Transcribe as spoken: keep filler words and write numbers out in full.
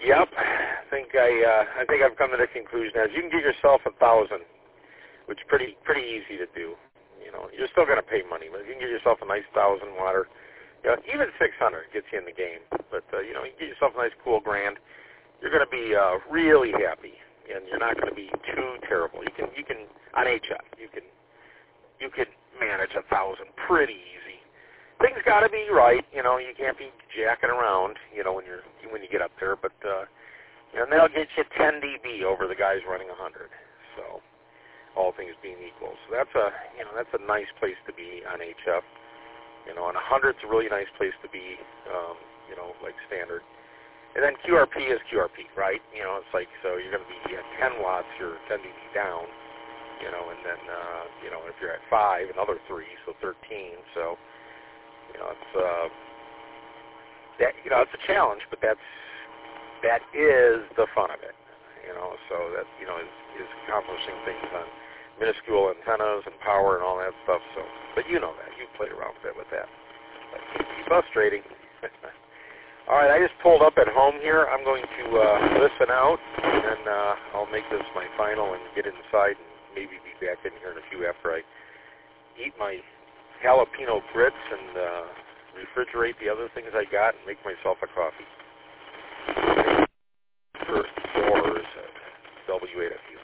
Yep. I think I uh, I think I've come to the conclusion as you can get yourself a thousand, which is pretty pretty easy to do. You know, you're still going to pay money, but if you can get yourself a nice thousand water, you know, even six hundred gets you in the game. But uh, you know, you get yourself a nice cool grand, you're going to be uh, really happy, and you're not going to be too terrible. You can you can on H F you can you can manage a thousand pretty easy. Things got to be right, you know. You can't be jacking around, you know, when you're when you get up there. But uh, you know, and they'll get you ten D B over the guys running a hundred. So all things being equal, so that's a you know that's a nice place to be on H F. You know, and a hundred's a really nice place to be. Um, you know, like standard. And then Q R P is Q R P, right? You know, it's like so you're going to be at ten watts, you're ten D B down. You know, and then uh, you know if you're at five, another three, so thirteen. So You know, it's uh, that you know it's a challenge, but that's that is the fun of it. You know, so that you know is, is accomplishing things on minuscule antennas and power and all that stuff. So, but you know that you played around a bit with that. But it can be frustrating. All right, I just pulled up at home here. I'm going to uh, listen out, and then uh, I'll make this my final and get inside and maybe be back in here in a few after I eat my jalapeno grits and uh, refrigerate the other things I got and make myself a coffee. First doors at W eight F U.